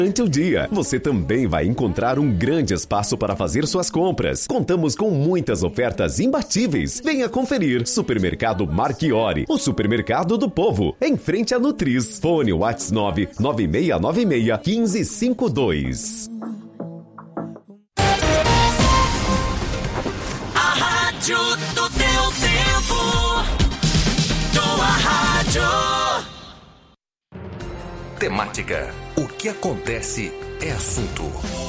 Durante o dia, você também vai encontrar um grande espaço para fazer suas compras. Contamos com muitas ofertas imbatíveis. Venha conferir. Supermercado Marchiori, o supermercado do povo, em frente a Nutriz. Fone WhatsApp 99696-1552. A rádio do teu tempo. Tua rádio. Temática. O que acontece é assunto.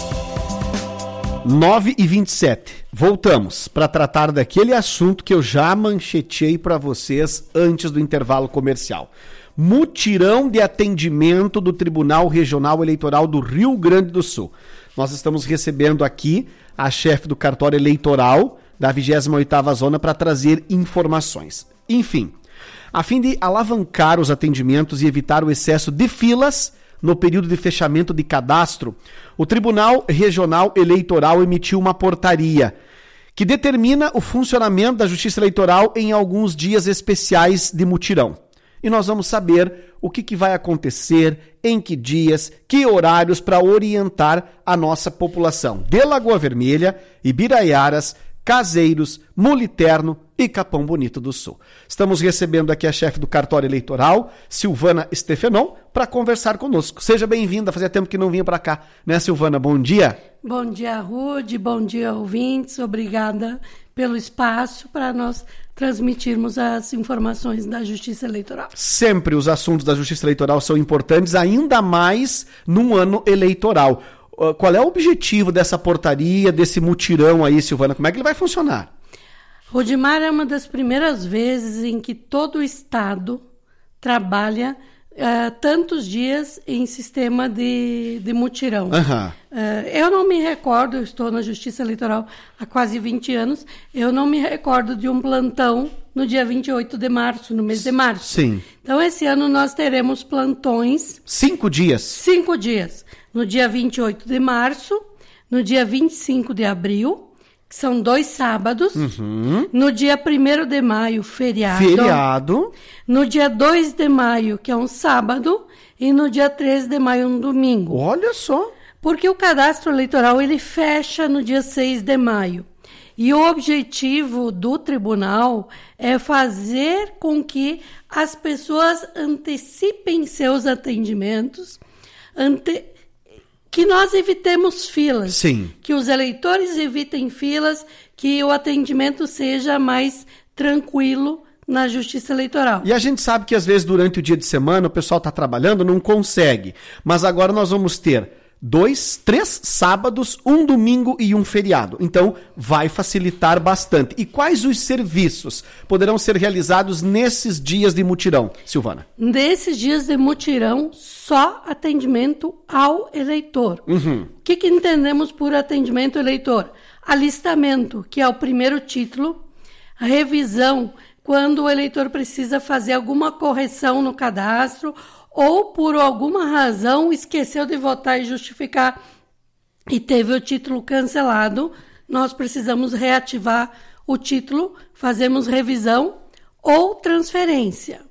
9h27. Voltamos para tratar daquele assunto que eu já mancheteei para vocês antes do intervalo comercial. Mutirão de atendimento do Tribunal Regional Eleitoral do Rio Grande do Sul. Nós estamos recebendo aqui a chefe do cartório eleitoral da 28ª Zona para trazer informações. Enfim, a fim de alavancar os atendimentos e evitar o excesso de filas no período de fechamento de cadastro, o Tribunal Regional Eleitoral emitiu uma portaria que determina o funcionamento da Justiça Eleitoral em alguns dias especiais de mutirão. E nós vamos saber o que vai acontecer, em que dias, que horários para orientar a nossa população de Lagoa Vermelha, Ibiraiaras, Caseiros, Muliterno e Capão Bonito do Sul. Estamos recebendo aqui a chefe do cartório eleitoral, Silvana Stefanon, para conversar conosco. Seja bem-vinda, fazia tempo que não vinha para cá, né, Silvana? Bom dia. Bom dia, Rude, bom dia, ouvintes. Obrigada pelo espaço para nós transmitirmos as informações da Justiça Eleitoral. Sempre os assuntos da Justiça Eleitoral são importantes, ainda mais num ano eleitoral. Qual é o objetivo dessa portaria, desse mutirão aí, Silvana? Como é que ele vai funcionar? Rudimar, é uma das primeiras vezes em que todo o Estado trabalha tantos dias em sistema de mutirão. Uhum. Eu não me recordo, eu estou na Justiça Eleitoral há quase 20 anos, eu não me recordo de um plantão no dia 28 de março, no mês de março. Sim. Então, esse ano nós teremos plantões... 5 dias? 5 dias. No dia 28 de março, no dia 25 de abril, que são 2 sábados, no dia 1º de maio, feriado, no dia 2 de maio, que é um sábado, e no dia 13 de maio, um domingo. Olha só! Porque o cadastro eleitoral, ele fecha no dia 6 de maio. E o objetivo do tribunal é fazer com que as pessoas antecipem seus atendimentos, que nós evitemos filas. Sim. Que os eleitores evitem filas, que o atendimento seja mais tranquilo na Justiça Eleitoral. E a gente sabe que às vezes durante o dia de semana o pessoal está trabalhando, não consegue. Mas agora nós vamos ter 3 sábados, um domingo e um feriado. Então, vai facilitar bastante. E quais os serviços poderão ser realizados nesses dias de mutirão, Silvana? Nesses dias de mutirão, só atendimento ao eleitor. Uhum. O que entendemos por atendimento ao eleitor? Alistamento, que é o primeiro título. A revisão, quando o eleitor precisa fazer alguma correção no cadastro ou por alguma razão esqueceu de votar e justificar e teve o título cancelado, nós precisamos reativar o título, fazemos revisão ou transferência.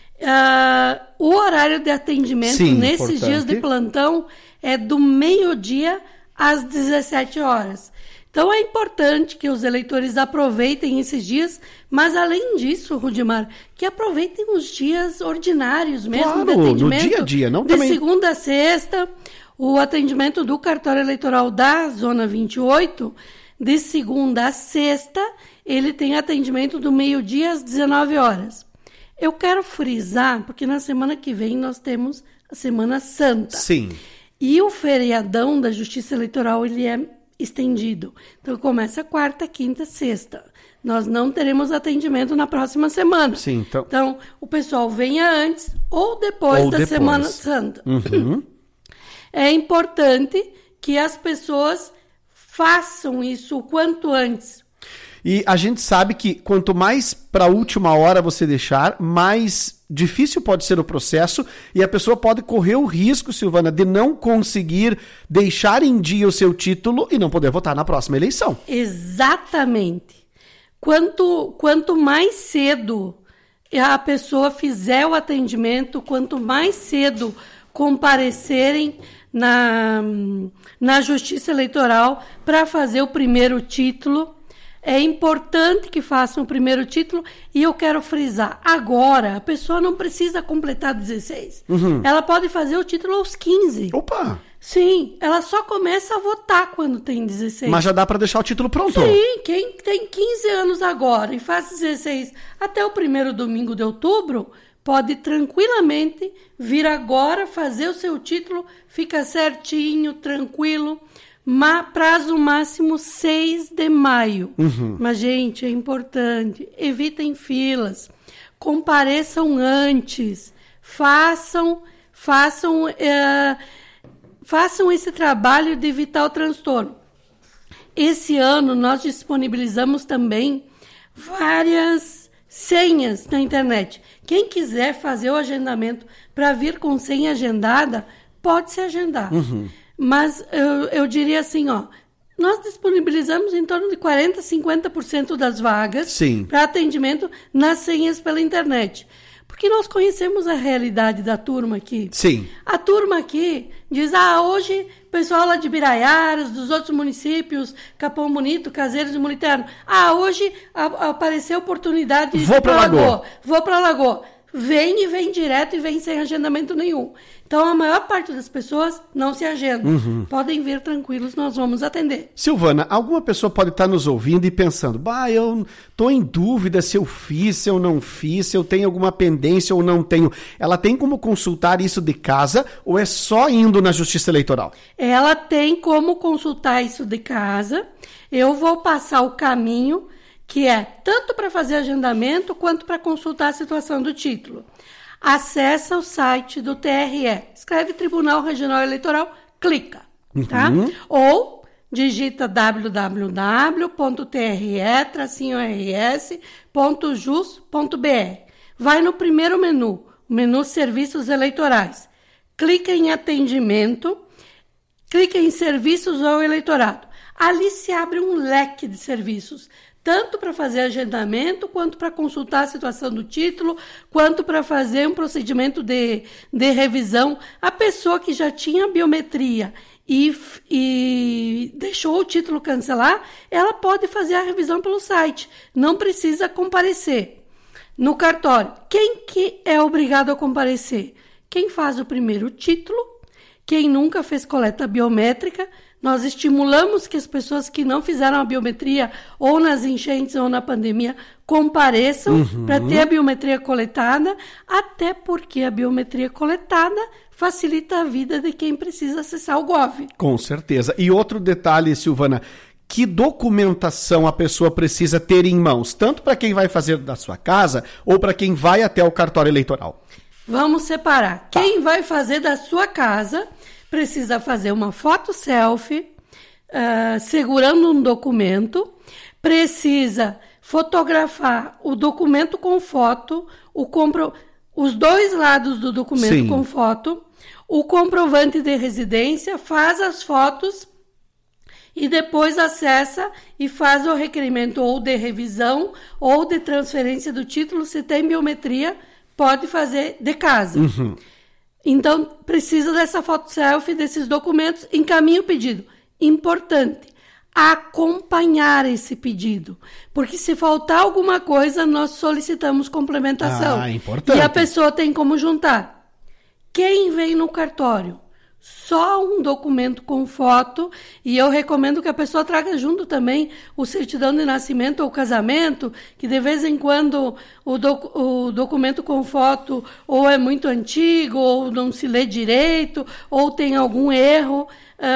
O horário de atendimento nesses dias de plantão é do meio-dia às 17 horas. Então, é importante que os eleitores aproveitem esses dias, mas, além disso, Rudimar, que aproveitem os dias ordinários mesmo de atendimento. No dia a dia, não de também... segunda a sexta, o atendimento do cartório eleitoral da Zona 28, de segunda a sexta, ele tem atendimento do meio-dia às 19 horas. Eu quero frisar, porque na semana que vem nós temos a Semana Santa. Sim. E o feriadão da Justiça Eleitoral, ele é estendido. Então, começa quarta, quinta, sexta. Nós não teremos atendimento na próxima semana. Sim, então, o pessoal venha antes ou depois da Semana Santa. Uhum. É importante que as pessoas façam isso o quanto antes. E a gente sabe que quanto mais para a última hora você deixar, mais difícil pode ser o processo e a pessoa pode correr o risco, Silvana, de não conseguir deixar em dia o seu título e não poder votar na próxima eleição. Exatamente. Quanto mais cedo a pessoa fizer o atendimento, quanto mais cedo comparecerem na Justiça Eleitoral para fazer o primeiro título. É importante que façam o primeiro título e eu quero frisar, agora a pessoa não precisa completar 16. Ela pode fazer o título aos 15. Opa! Sim, ela só começa a votar quando tem 16. Mas já dá para deixar o título pronto. Sim, quem tem 15 anos agora e faz 16 até o primeiro domingo de outubro, pode tranquilamente vir agora fazer o seu título, fica certinho, tranquilo. Prazo máximo 6 de maio. Mas, gente, é importante. Evitem filas. Compareçam antes. Façam esse trabalho de evitar o transtorno. Esse ano, nós disponibilizamos também várias senhas na internet. Quem quiser fazer o agendamento para vir com senha agendada, pode se agendar. Mas eu diria assim, nós disponibilizamos em torno de 40%, 50% das vagas para atendimento nas senhas pela internet. Porque nós conhecemos a realidade da turma aqui. Sim. A turma aqui diz, hoje o pessoal lá de Biraiaras, dos outros municípios, Capão Bonito, Caseiros e Moliterno. Hoje apareceu a oportunidade de Vou para Lagoa. Vou para Lagoa. Vem direto e vem sem agendamento nenhum. Então, a maior parte das pessoas não se agendam. Podem vir tranquilos, nós vamos atender. Silvana, alguma pessoa pode estar nos ouvindo e pensando, eu estou em dúvida se eu fiz, se eu não fiz, se eu tenho alguma pendência ou não tenho. Ela tem como consultar isso de casa ou é só indo na Justiça Eleitoral? Ela tem como consultar isso de casa. Eu vou passar o caminho, que é tanto para fazer agendamento quanto para consultar a situação do título. Acessa o site do TRE, escreve Tribunal Regional Eleitoral, clica, tá? Ou digita www.tre-rs.jus.br. Vai no primeiro menu, o menu Serviços Eleitorais. Clica em Atendimento, clica em Serviços ao Eleitorado. Ali se abre um leque de serviços, tanto para fazer agendamento, quanto para consultar a situação do título, quanto para fazer um procedimento de revisão. A pessoa que já tinha biometria e deixou o título cancelar, ela pode fazer a revisão pelo site, não precisa comparecer. No cartório, quem que é obrigado a comparecer? Quem faz o primeiro título, quem nunca fez coleta biométrica. Nós estimulamos que as pessoas que não fizeram a biometria ou nas enchentes ou na pandemia compareçam para ter a biometria coletada, até porque a biometria coletada facilita a vida de quem precisa acessar o Gov. Com certeza. E outro detalhe, Silvana, que documentação a pessoa precisa ter em mãos, tanto para quem vai fazer da sua casa ou para quem vai até o cartório eleitoral? Vamos separar. Tá. Quem vai fazer da sua casa precisa fazer uma foto selfie, segurando um documento, precisa fotografar o documento com foto, os dois lados do documento com foto, o comprovante de residência, faz as fotos e depois acessa e faz o requerimento ou de revisão ou de transferência do título. Se tem biometria, pode fazer de casa. Então, precisa dessa foto selfie, desses documentos, encaminha o pedido. Importante, acompanhar esse pedido. Porque se faltar alguma coisa, nós solicitamos complementação. Importante. E a pessoa tem como juntar. Quem vem no cartório? Só um documento com foto, e eu recomendo que a pessoa traga junto também o certidão de nascimento ou casamento, que de vez em quando o documento com foto ou é muito antigo, ou não se lê direito, ou tem algum erro,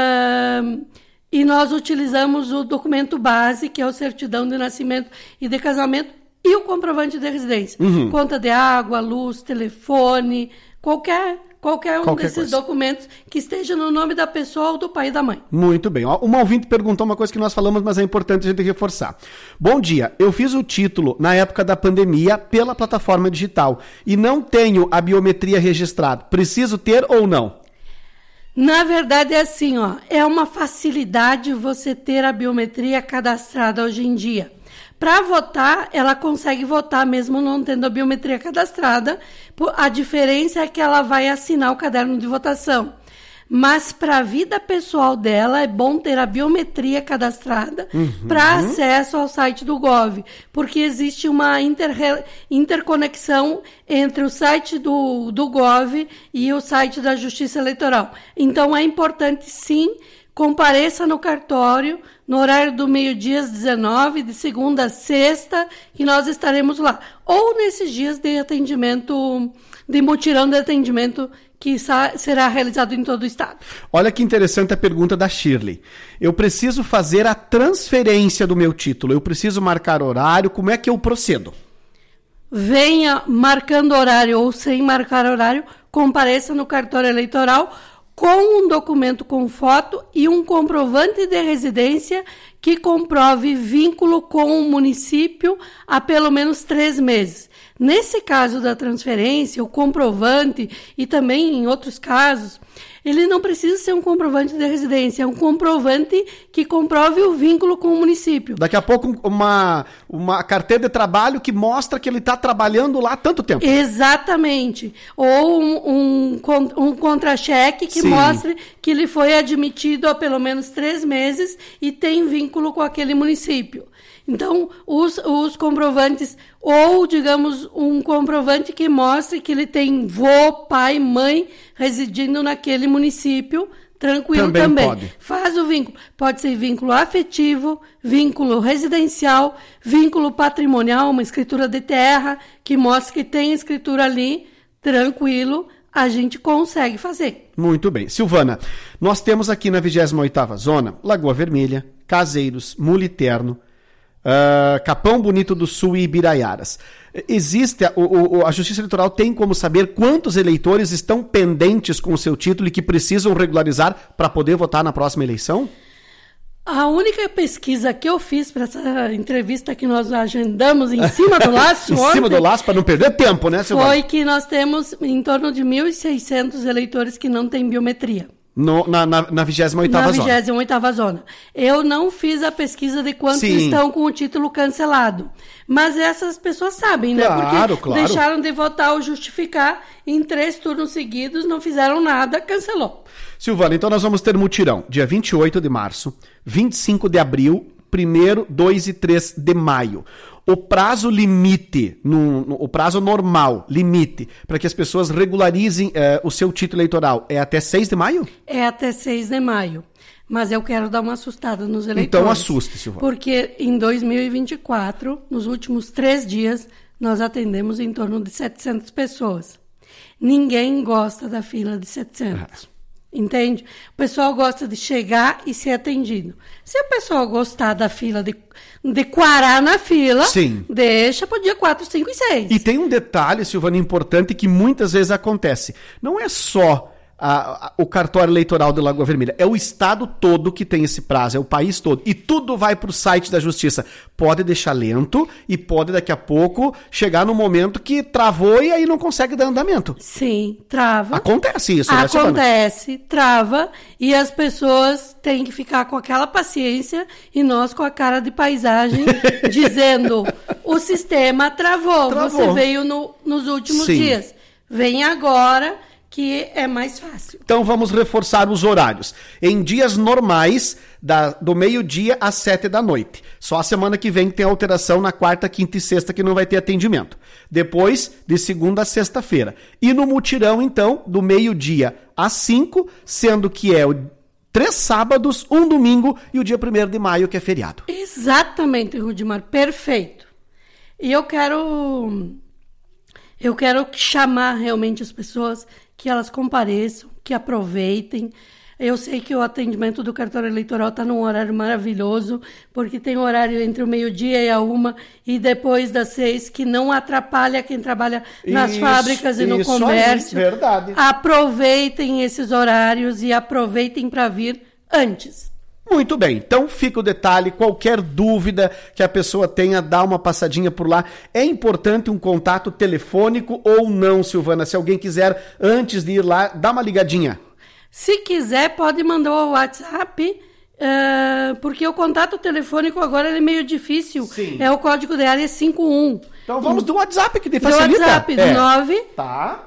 e nós utilizamos o documento base, que é o certidão de nascimento e de casamento, e o comprovante de residência. Conta de água, luz, telefone, qualquer desses documentos que esteja no nome da pessoa ou do pai e da mãe. Muito bem. Uma ouvinte perguntou uma coisa que nós falamos, mas é importante a gente reforçar. Bom dia, eu fiz o título na época da pandemia pela plataforma digital e não tenho a biometria registrada. Preciso ter ou não? Na verdade é assim, é uma facilidade você ter a biometria cadastrada hoje em dia. Para votar, ela consegue votar mesmo não tendo a biometria cadastrada. A diferença é que ela vai assinar o caderno de votação. mas para a vida pessoal dela é bom ter a biometria cadastrada para acesso ao site do Gov, porque existe uma interconexão entre o site do Gov e o site da Justiça Eleitoral. Então é importante, sim, compareça no cartório no horário do meio-dia às 19, de segunda a sexta, que nós estaremos lá. Ou nesses dias de atendimento, de mutirão de atendimento, que será realizado em todo o estado. Olha que interessante a pergunta da Shirley. Eu preciso fazer a transferência do meu título, eu preciso marcar horário, como é que eu procedo? Venha marcando horário ou sem marcar horário, compareça no cartório eleitoral com um documento com foto e um comprovante de residência que comprove vínculo com o município há pelo menos 3 meses. Nesse caso da transferência, o comprovante, e também em outros casos, ele não precisa ser um comprovante de residência, é um comprovante que comprove o vínculo com o município. Daqui a pouco uma carteira de trabalho que mostra que ele está trabalhando lá há tanto tempo. Exatamente. Ou um contra-cheque que mostre que ele foi admitido há pelo menos 3 meses e tem vínculo com aquele município. Então, os comprovantes, ou, digamos, um comprovante que mostre que ele tem vô, pai, mãe residindo naquele município, tranquilo também. Pode. Faz o vínculo. Pode ser vínculo afetivo, vínculo residencial, vínculo patrimonial, uma escritura de terra, que mostre que tem escritura ali, tranquilo, a gente consegue fazer. Muito bem. Silvana, nós temos aqui na 28ª Zona, Lagoa Vermelha, Caseiros, Muliterno, Capão Bonito do Sul e Ibiraiaras. Existe, a Justiça Eleitoral tem como saber quantos eleitores estão pendentes com o seu título e que precisam regularizar para poder votar na próxima eleição? A única pesquisa que eu fiz para essa entrevista que nós agendamos em cima do laço em cima do laço, para não perder tempo, né, Silvana? Foi que nós temos em torno de 1.600 eleitores que não têm biometria. Na 28ª Zona. Na 28ª Zona. Eu não fiz a pesquisa de quantos estão com o título cancelado. Mas essas pessoas sabem, né? Porque deixaram de votar ou justificar em 3 turnos seguidos, não fizeram nada, cancelou. Silvana, então nós vamos ter mutirão dia 28 de março, 25 de abril, 1º, 2 e 3 de maio. O prazo limite, o prazo normal, limite, para que as pessoas regularizem o seu título eleitoral, é até 6 de maio? É até 6 de maio. Mas eu quero dar uma assustada nos eleitores. Então assuste, Silvana. Porque em 2024, nos últimos 3 dias, nós atendemos em torno de 700 pessoas. Ninguém gosta da fila de 700. Entende? O pessoal gosta de chegar e ser atendido. Se o pessoal gostar da fila, de quarar na fila, deixa pro dia 4, 5 e 6. E tem um detalhe, Silvana, importante que muitas vezes acontece. Não é só o cartório eleitoral de Lagoa Vermelha, é o estado todo que tem esse prazo, é o país todo. E tudo vai pro site da Justiça. Pode deixar lento e pode daqui a pouco chegar no momento que travou e aí não consegue dar andamento. Sim, trava. Acontece isso, né, Acontece, trava, e as pessoas têm que ficar com aquela paciência e nós com a cara de paisagem dizendo, o sistema travou. Você veio nos últimos dias. Vem agora, que é mais fácil. Então vamos reforçar os horários. Em dias normais, do meio-dia às 7 da noite. Só a semana que vem tem alteração na quarta, quinta e sexta que não vai ter atendimento. Depois, de segunda a sexta-feira. E no mutirão, então, do meio-dia às 5, sendo que é 3 sábados, 1 domingo e o dia 1º de maio, que é feriado. Exatamente, Rudimar, perfeito. E eu quero chamar realmente as pessoas que elas compareçam, que aproveitem. Eu sei que o atendimento do cartório eleitoral está num horário maravilhoso, porque tem horário entre o meio-dia e a 1 e depois das 6, que não atrapalha quem trabalha nas fábricas e no comércio. Aí, verdade. Aproveitem esses horários e aproveitem para vir antes. Muito bem, então fica o detalhe, qualquer dúvida que a pessoa tenha, dá uma passadinha por lá. É importante um contato telefônico ou não, Silvana? Se alguém quiser, antes de ir lá, dá uma ligadinha. Se quiser, pode mandar o WhatsApp Porque o contato telefônico agora ele é meio difícil. Sim. É o código de área 51. Então vamos do WhatsApp, que Do facilita. WhatsApp, 9 Tá,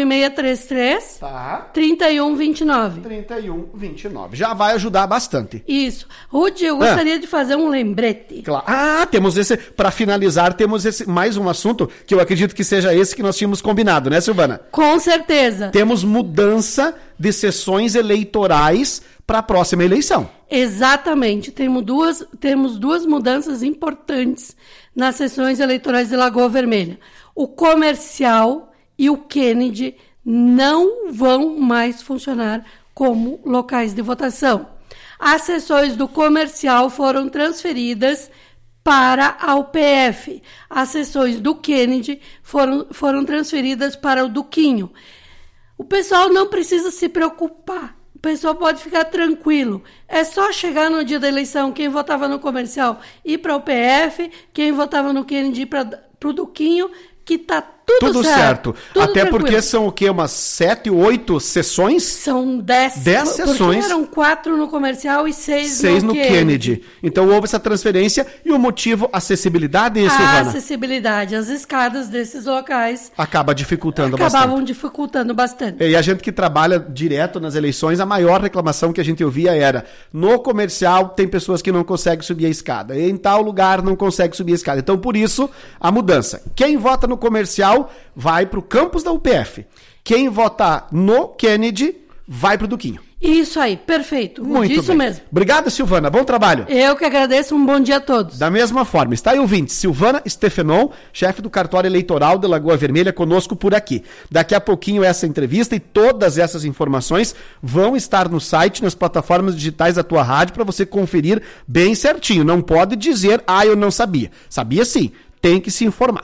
9633 tá. 3129. 3129. Já vai ajudar bastante. Isso. Ruth, eu gostaria de fazer um lembrete. Claro. Ah, temos esse, para finalizar, temos esse mais um assunto que eu acredito que seja esse que nós tínhamos combinado, né, Silvana? Com certeza. Temos mudança de sessões eleitorais para a próxima eleição. Exatamente. Temos duas mudanças importantes nas sessões eleitorais de Lagoa Vermelha. O comercial e o Kennedy não vão mais funcionar como locais de votação. As sessões do comercial foram transferidas para a UPF. As sessões do Kennedy foram transferidas para o Duquinho. O pessoal não precisa se preocupar. O pessoal pode ficar tranquilo. É só chegar no dia da eleição, quem votava no comercial ir para o PF, quem votava no Kennedy ir para o Duquinho, que tá tudo certo. Tudo Até tranquilo. porque são o quê? Umas 7, 8 sessões? São 10. 10 sessões. Porque eram 4 no comercial e 6 no Kennedy. Então houve essa transferência e o motivo, acessibilidade, A Silvana? acessibilidade, as escadas desses locais Acaba dificultando bastante. acabavam dificultando bastante. E a gente que trabalha direto nas eleições, a maior reclamação que a gente ouvia era: no comercial tem pessoas que não conseguem subir a escada, em tal lugar não consegue subir a escada. Então, por isso, a mudança. Quem vota no comercial vai para o campus da UPF. Quem vota no Kennedy vai para o Duquinho. Isso aí, perfeito. Muito Isso bem. mesmo. Obrigado, Silvana. Bom trabalho. Eu que agradeço, um bom dia a todos. Da mesma forma, está aí ouvinte, Silvana Stefenon, chefe do cartório eleitoral de Lagoa Vermelha, conosco por aqui. Daqui a pouquinho essa entrevista e todas essas informações vão estar no site, nas plataformas digitais da tua rádio, para você conferir bem certinho. Não pode dizer, eu não sabia. Sabia sim, tem que se informar.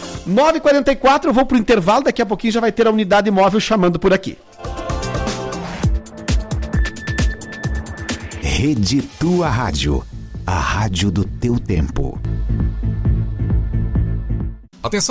9h44, eu vou pro intervalo, daqui a pouquinho já vai ter a unidade móvel chamando por aqui. Rede Tua Rádio, a rádio do teu tempo.